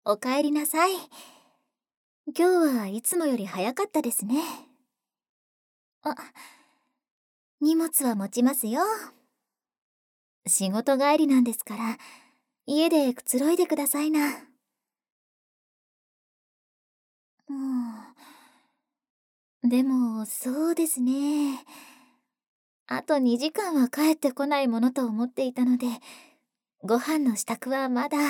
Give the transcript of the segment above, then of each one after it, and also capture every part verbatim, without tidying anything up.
おかえりなさい。今日はいつもより早かったですね。あ、荷物は持ちますよ。仕事帰りなんですから、家でくつろいでくださいな。うん。でも、そうですね。あとにじかんは帰ってこないものと思っていたので、ご飯の支度はまだ。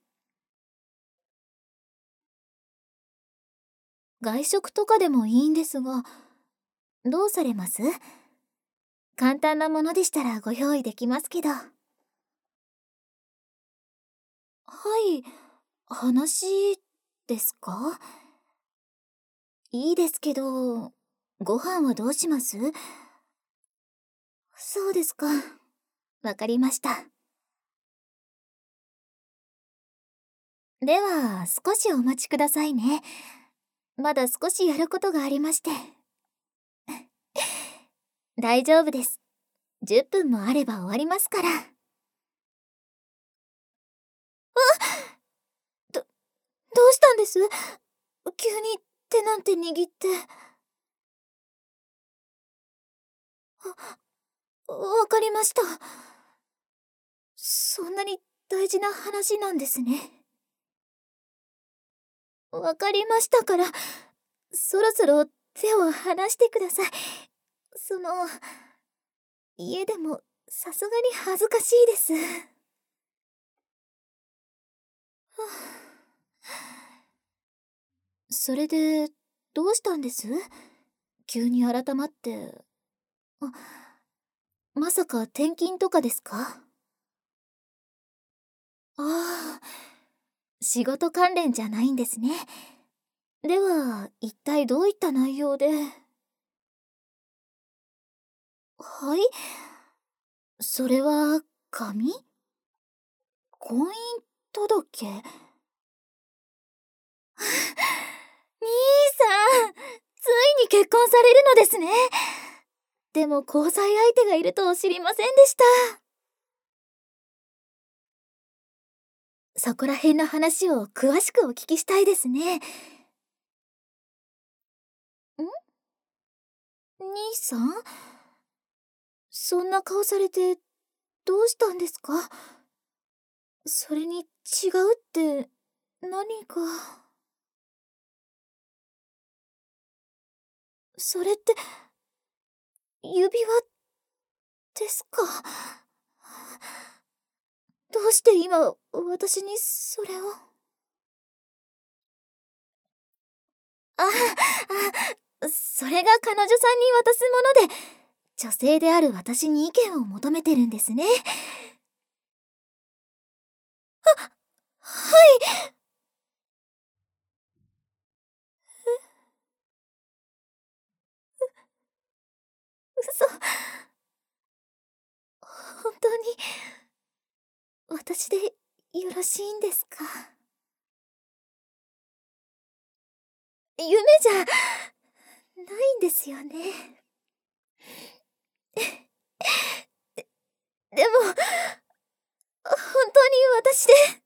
外食とかでもいいんですが、どうされます？簡単なものでしたらご用意できますけど。はい、話ですか？いいですけど、ご飯はどうします？そうですか。わかりました。では、少しお待ちくださいね。まだ少しやることがありまして。大丈夫です。じゅっぷんもあれば終わりますから。ど、どうしたんです？急に手なんて握って。あ、わかりました。そんなに大事な話なんですね。わかりましたから、そろそろ手を離してください。その、家でもさすがに恥ずかしいです。それで、どうしたんです？急に改まって。あ、まさか転勤とかですか？ああ、仕事関連じゃないんですね。では、一体どういった内容で？はい？それは、紙？婚姻届？兄さん、ついに結婚されるのですね。でも交際相手がいると知りませんでした。そこら辺の話を詳しくお聞きしたいですね。ん？兄さん？そんな顔されてどうしたんですか？それに違うって何か。それって指輪ですか？どうして今私にそれを。ああ、それが彼女さんに渡すもので、女性である私に意見を求めてるんですね。はい。嘘。本当に私でよろしいんですか？夢じゃないんですよね。で、でも本当に私で。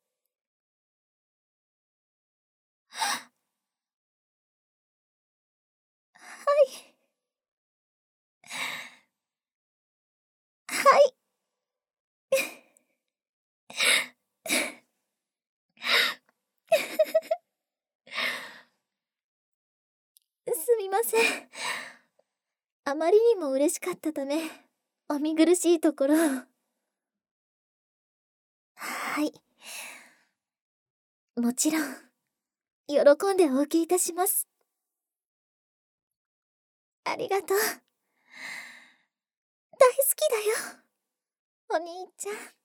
はいはい。すみません。あまりにも嬉しかったため、お見苦しいところを。はい。もちろん、喜んでお受けいたします。ありがとう。大好きだよ、お兄ちゃん。